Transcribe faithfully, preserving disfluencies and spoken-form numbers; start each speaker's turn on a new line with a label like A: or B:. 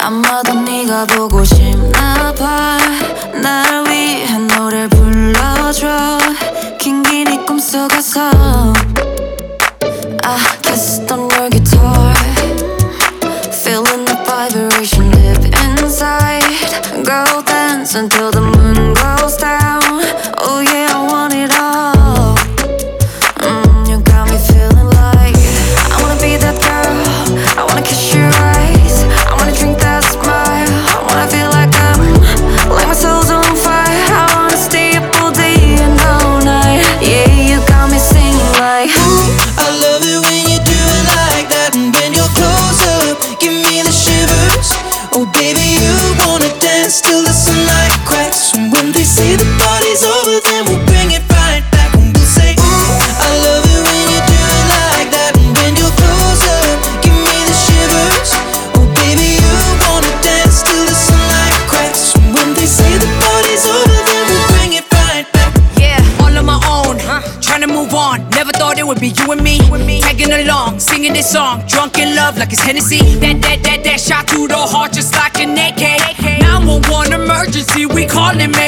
A: 아마도 네가 보고 싶나봐. 날 위해 노래 불러줘. 긴긴 네 꿈속에서 I kissed on your guitar, feeling the vibration deep inside. Girl, dance until the moon goes down. Oh yeah, I want it all. mm, You got me feeling like I wanna be that girl. I wanna kiss your eyes. I wanna drink that smile. I wanna feel like I'm like my soul's on fire. I wanna stay up all day and all night. Yeah, you got me singing like
B: Ooh, I love it when you do it like that. And when you're close up, give me the shivers. Oh baby, you wanna dance till the sunlight cracks. And when they say the party's over, then we'll bring it right back. And we'll say, ooh, I love it when you do it like that. And when you're close up, give me the shivers. Oh baby, you wanna dance till the sunlight cracks. And when they say the party's over, then we'll bring it right back.
C: Yeah, all on my own, huh? Trying to move on. Never thought it would be you and me. Tagging along, singing this song. Drunk in love like it's Hennessy. That, that, that, that shot through the heart just like an A K. nine one one emergency, we call it